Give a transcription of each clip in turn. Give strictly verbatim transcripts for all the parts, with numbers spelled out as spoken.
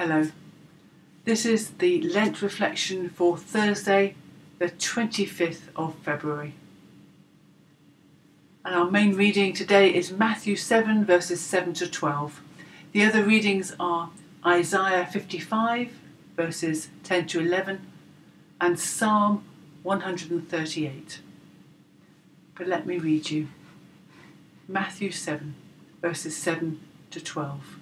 Hello. This is the Lent reflection for Thursday, the twenty-fifth of February. And our main reading today is Matthew seven, verses seven to twelve. The other readings are Isaiah fifty-five, verses ten to eleven, and Psalm one hundred thirty-eight. But let me read you Matthew seven, verses seven to twelve.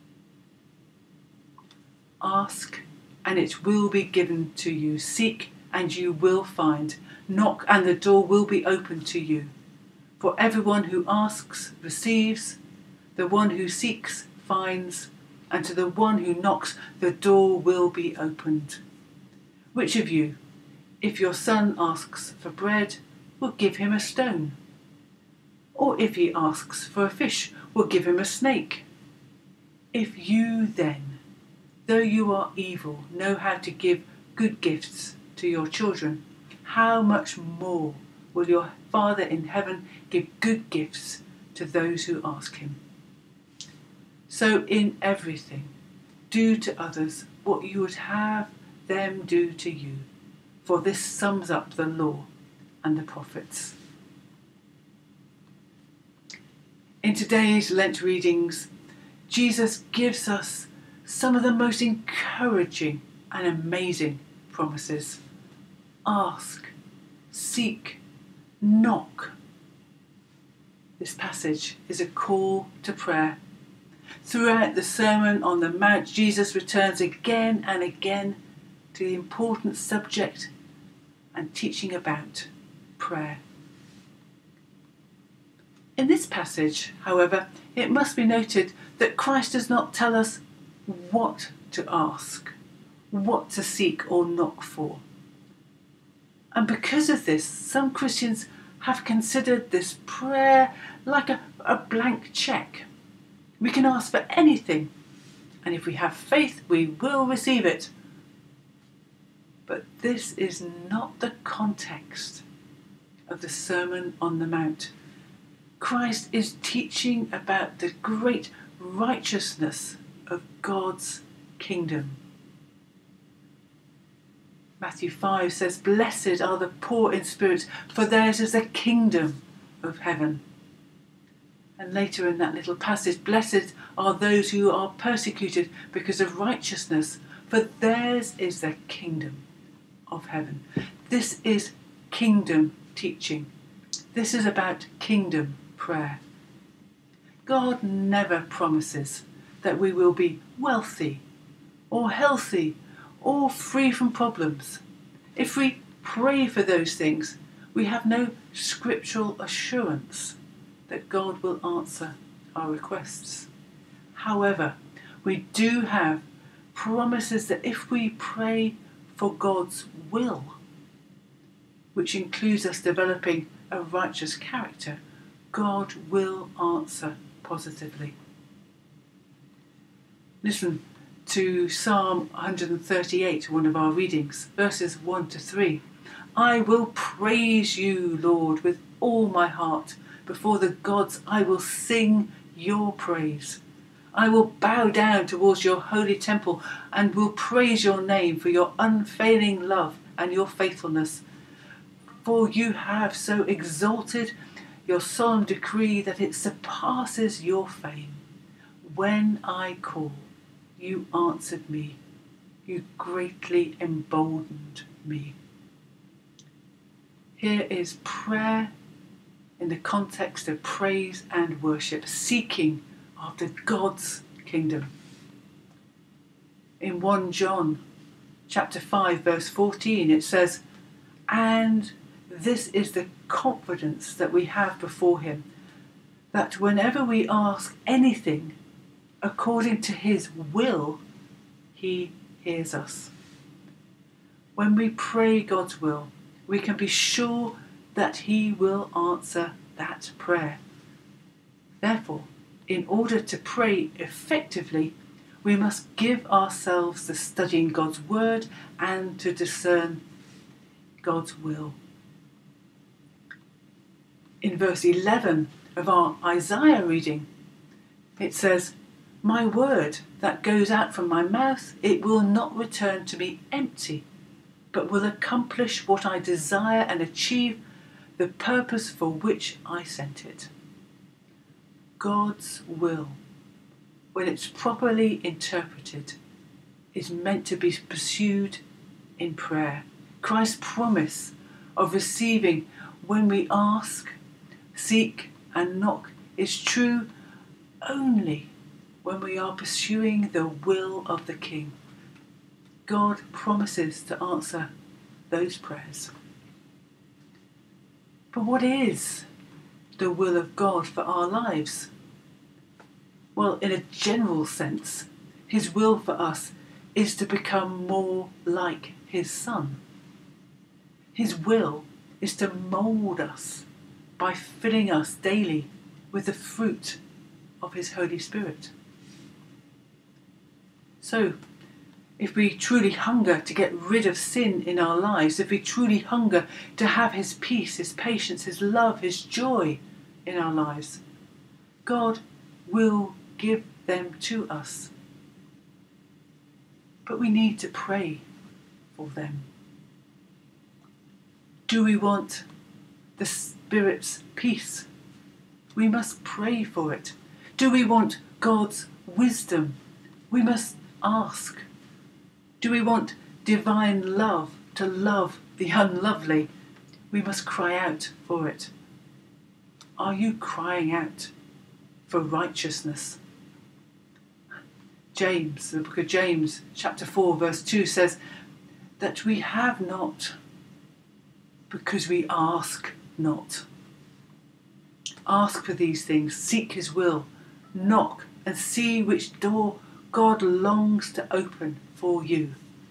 Ask, and it will be given to you. Seek, and you will find. Knock, and the door will be opened to you. For everyone who asks receives, the one who seeks finds, and to the one who knocks the door will be opened. Which of you, if your son asks for bread, will give him a stone? Or if he asks for a fish, will give him a snake? If you then, though you are evil, know how to give good gifts to your children, how much more will your Father in heaven give good gifts to those who ask him? So in everything, do to others what you would have them do to you, for this sums up the law and the prophets. In today's Lent readings, Jesus gives us some of the most encouraging and amazing promises. Ask, seek, knock. This passage is a call to prayer. Throughout the Sermon on the Mount, Jesus returns again and again to the important subject and teaching about prayer. In this passage, however, it must be noted that Christ does not tell us what to ask, what to seek or knock for. And because of this, some Christians have considered this prayer like a, a blank cheque. We can ask for anything, and if we have faith, we will receive it. But this is not the context of the Sermon on the Mount. Christ is teaching about the great righteousness of God's kingdom. Matthew five says, "Blessed are the poor in spirit, for theirs is the kingdom of heaven." And later in that little passage, "Blessed are those who are persecuted because of righteousness, for theirs is the kingdom of heaven." This is kingdom teaching. This is about kingdom prayer. God never promises that we will be wealthy or healthy or free from problems. If we pray for those things, we have no scriptural assurance that God will answer our requests. However, we do have promises that if we pray for God's will, which includes us developing a righteous character, God will answer positively. Listen to Psalm one hundred thirty-eight, one of our readings, verses one to three. "I will praise you, Lord, with all my heart. Before the gods I will sing your praise. I will bow down towards your holy temple and will praise your name for your unfailing love and your faithfulness. For you have so exalted your solemn decree that it surpasses your fame. When I call, you answered me. You greatly emboldened me." Here is prayer in the context of praise and worship, seeking after God's kingdom. In First John chapter five, verse fourteen, it says, "And this is the confidence that we have before him, that whenever we ask anything according to his will, he hears us." When we pray God's will, we can be sure that he will answer that prayer. Therefore, in order to pray effectively, we must give ourselves to studying God's word and to discern God's will. In verse eleven of our Isaiah reading, it says, My word that goes out from my mouth, it will not return to me empty, but will accomplish what I desire and achieve the purpose for which I sent it. God's will, when it's properly interpreted, is meant to be pursued in prayer. Christ's promise of receiving when we ask, seek and knock is true only when we are pursuing the will of the King. God promises to answer those prayers. But what is the will of God for our lives? Well, in a general sense, his will for us is to become more like his Son. His will is to mould us by filling us daily with the fruit of his Holy Spirit. So, if we truly hunger to get rid of sin in our lives, if we truly hunger to have his peace, his patience, his love, his joy in our lives, God will give them to us. But we need to pray for them. Do we want the Spirit's peace? We must pray for it. Do we want God's wisdom? We must ask. Do we want divine love to love the unlovely? We must cry out for it. Are you crying out for righteousness? James, the book of James, chapter four, verse two says that we have not because we ask not. Ask for these things, seek his will, knock and see which door God longs to open for you.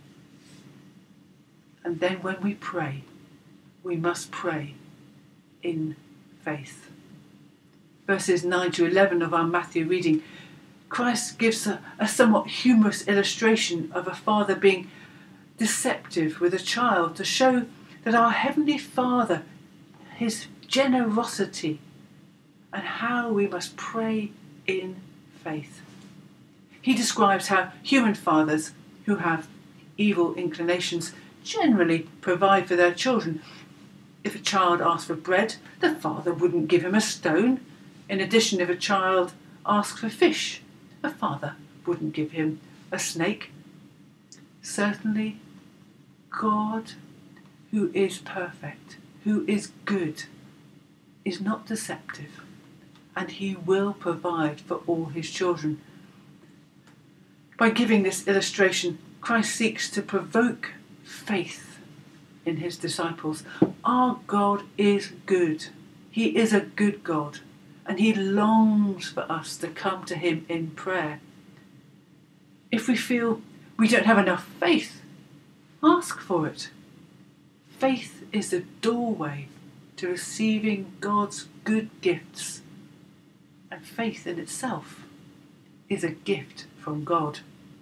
And then when we pray, we must pray in faith. Verses nine to eleven of our Matthew reading, Christ gives a, a somewhat humorous illustration of a father being deceptive with a child to show that our Heavenly Father, his generosity, and how we must pray in faith. He describes how human fathers who have evil inclinations generally provide for their children. If a child asks for bread, the father wouldn't give him a stone. In addition, if a child asks for fish, a father wouldn't give him a snake. Certainly, God, who is perfect, who is good, is not deceptive, and he will provide for all his children. By giving this illustration, Christ seeks to provoke faith in his disciples. Our God is good. He is a good God, and he longs for us to come to him in prayer. If we feel we don't have enough faith, ask for it. Faith is the doorway to receiving God's good gifts, and faith in itself is a gift from God.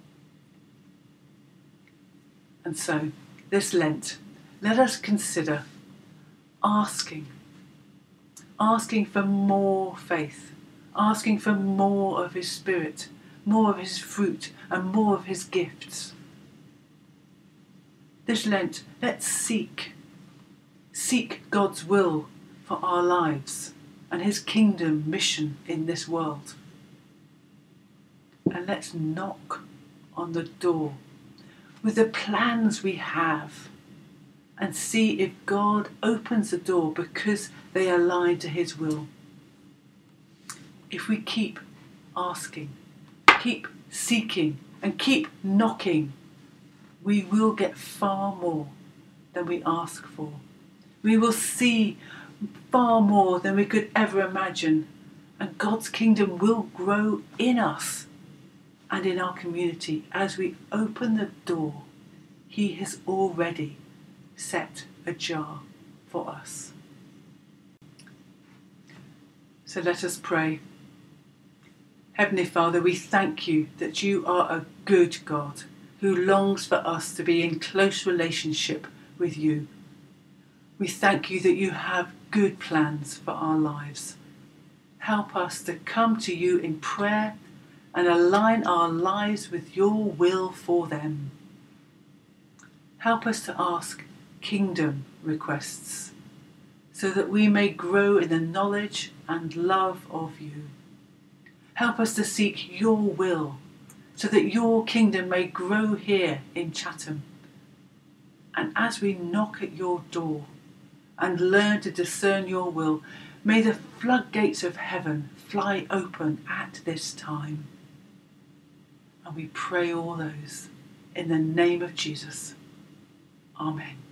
And so, this Lent, let us consider asking, asking for more faith, asking for more of his Spirit, more of his fruit, and more of his gifts. This Lent, let's seek, seek God's will for our lives and his kingdom mission in this world. And let's knock on the door with the plans we have and see if God opens the door because they align to his will. If we keep asking, keep seeking and keep knocking, we will get far more than we ask for. We will see far more than we could ever imagine, and God's kingdom will grow in us and in our community as we open the door he has already set ajar for us. So let us pray. Heavenly Father, we thank you that you are a good God who longs for us to be in close relationship with you. We thank you that you have good plans for our lives. Help us to come to you in prayer and align our lives with your will for them. Help us to ask kingdom requests so that we may grow in the knowledge and love of you. Help us to seek your will so that your kingdom may grow here in Chatham. And as we knock at your door and learn to discern your will, may the floodgates of heaven fly open at this time. And we pray all those in the name of Jesus. Amen.